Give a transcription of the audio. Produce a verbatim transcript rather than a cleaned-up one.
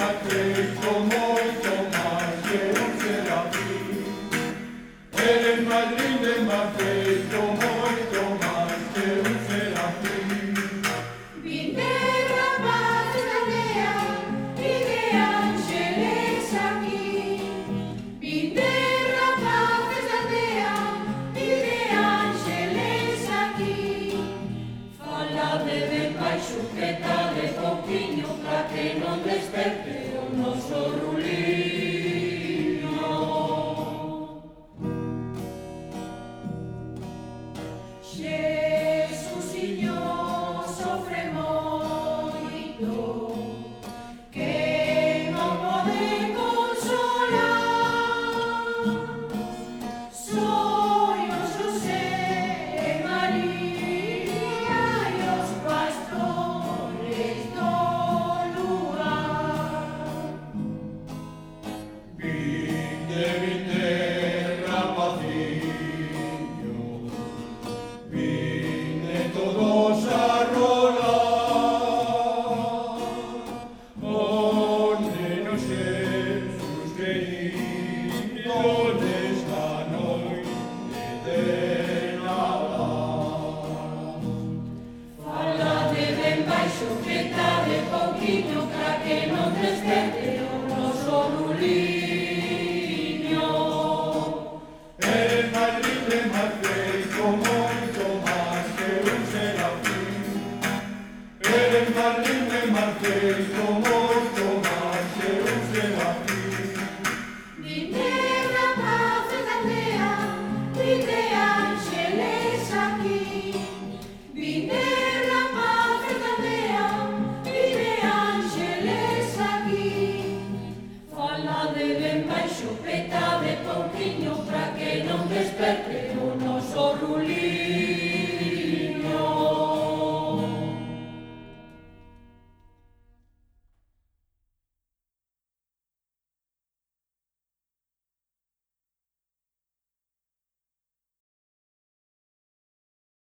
feito moito máis que un serafín. Eres madriña e me feito moito máis que un serafín. Vinde rapaces da aldea e de ángeles aquí. Vinde rapaces da aldea e de ángeles aquí. Falade ben baixo, petade pouquiño, pra que non desperte o noso ruliño. Xesusiño sofre moito,